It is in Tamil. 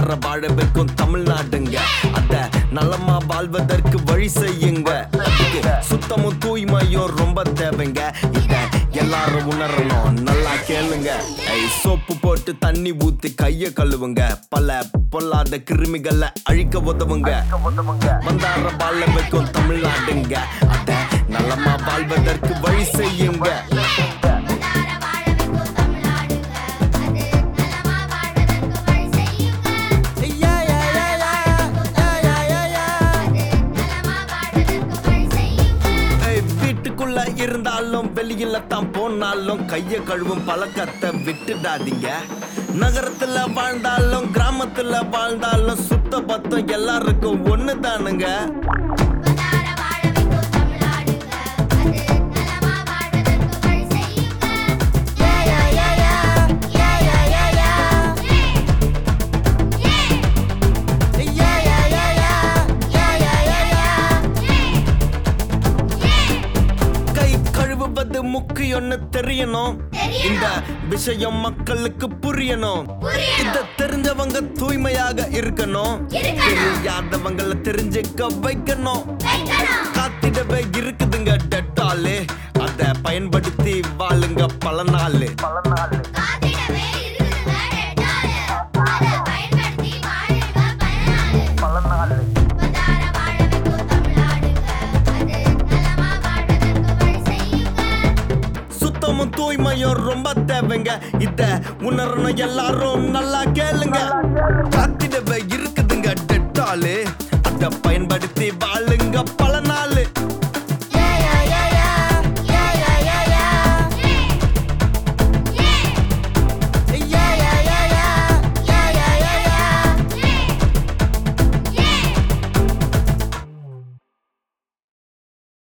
வந்தார வாழ வைக்கும் தமிழ்நாடுங்க. அத நலமா வாழ்வதற்கு வழி செய்யுங்க. சுத்தமும் தூய்மையும் ரொம்ப தேவைங்க. இத எல்லாரும் உணரணும், நல்லா கேளுங்க. சோப்பு போட்டு தண்ணி ஊத்தி கைய கழுவுங்க. பல பொல்லாத கிருமிகளை அழிக்க உதவுங்க. வந்தார வாழ வைக்கும் தமிழ்நாடுங்க. அத நலமா வாழ்வதற்கு வழி செய்யுங்க. இருந்தாலும் வெளியில தான் போனாலும் கைய கழுவும் பழக்கத்தை விட்டுடாதீங்க. நகரத்துல வாழ்ந்தாலும் கிராமத்துல வாழ்ந்தாலும் சுத்த பத்தம் எல்லாருக்கும் ஒண்ணு தானுங்க. முக்கியம்னு தெரியணும். இந்த விஷயம் மக்களுக்கு புரியணும். இத தெரிஞ்சவங்க தூய்மையாக இருக்கணும். தெரியாதவங்களை தெரிஞ்சுக்க வைக்கணும். காத்திடவே இருக்குதுங்க டெட்டாலு. அத பயன்படுத்தி வாழுங்க பல நாள். தூய்மையும் ரொம்ப தேவைங்க. இத உணரணும், எல்லாரும் நல்லா கேளுங்க. காத்திடவே இருக்குதுங்க டெட்டாலு. அத பயன்படுத்தி வாழுங்க பல